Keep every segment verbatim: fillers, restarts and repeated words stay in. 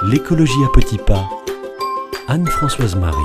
L'écologie à petits pas. Anne-Françoise Marie.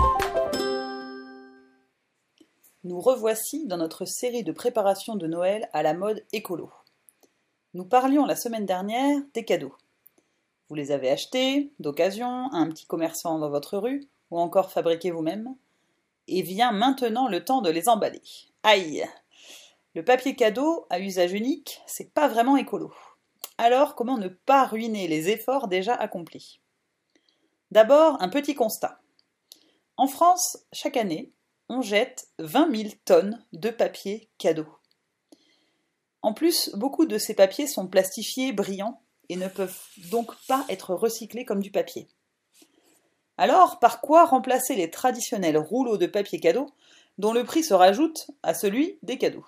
Nous revoici dans notre série de préparation de Noël à la mode écolo. Nous parlions la semaine dernière des cadeaux. Vous les avez achetés, d'occasion, à un petit commerçant dans votre rue, ou encore fabriqués vous-même. Et vient maintenant le temps de les emballer. Aïe! Le papier cadeau à usage unique, c'est pas vraiment écolo. Alors, comment ne pas ruiner les efforts déjà accomplis? D'abord, un petit constat. En France, chaque année, on jette vingt mille tonnes de papier cadeau. En plus, beaucoup de ces papiers sont plastifiés, brillants, et ne peuvent donc pas être recyclés comme du papier. Alors, par quoi remplacer les traditionnels rouleaux de papier cadeau dont le prix se rajoute à celui des cadeaux?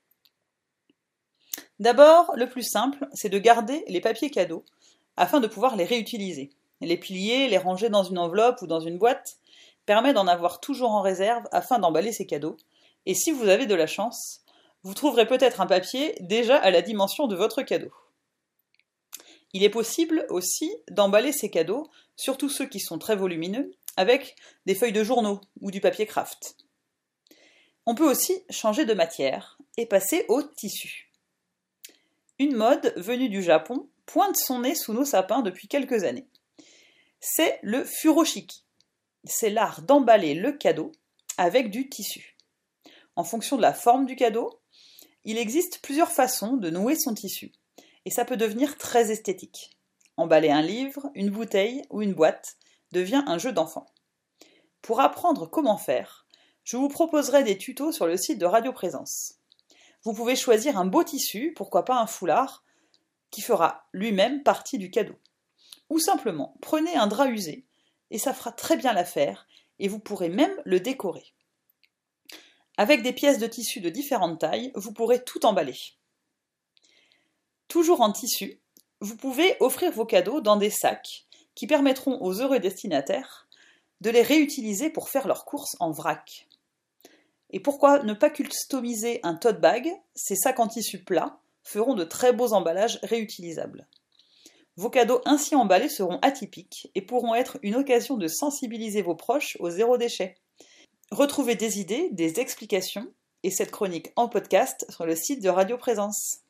D'abord, le plus simple, c'est de garder les papiers cadeaux afin de pouvoir les réutiliser. Les plier, les ranger dans une enveloppe ou dans une boîte permet d'en avoir toujours en réserve afin d'emballer ces cadeaux. Et si vous avez de la chance, vous trouverez peut-être un papier déjà à la dimension de votre cadeau. Il est possible aussi d'emballer ces cadeaux, surtout ceux qui sont très volumineux, avec des feuilles de journaux ou du papier craft. On peut aussi changer de matière et passer au tissu. Une mode venue du Japon pointe son nez sous nos sapins depuis quelques années. C'est le furoshiki. C'est l'art d'emballer le cadeau avec du tissu. En fonction de la forme du cadeau, il existe plusieurs façons de nouer son tissu, et ça peut devenir très esthétique. Emballer un livre, une bouteille ou une boîte devient un jeu d'enfant. Pour apprendre comment faire, je vous proposerai des tutos sur le site de Radio Présence. Vous pouvez choisir un beau tissu, pourquoi pas un foulard, qui fera lui-même partie du cadeau. Ou simplement, prenez un drap usé, et ça fera très bien l'affaire, et vous pourrez même le décorer. Avec des pièces de tissu de différentes tailles, vous pourrez tout emballer. Toujours en tissu, vous pouvez offrir vos cadeaux dans des sacs qui permettront aux heureux destinataires de les réutiliser pour faire leurs courses en vrac. Et pourquoi ne pas customiser un tote bag? Ces sacs en tissu plat feront de très beaux emballages réutilisables. Vos cadeaux ainsi emballés seront atypiques et pourront être une occasion de sensibiliser vos proches au zéro déchet. Retrouvez des idées, des explications et cette chronique en podcast sur le site de Radio Présence.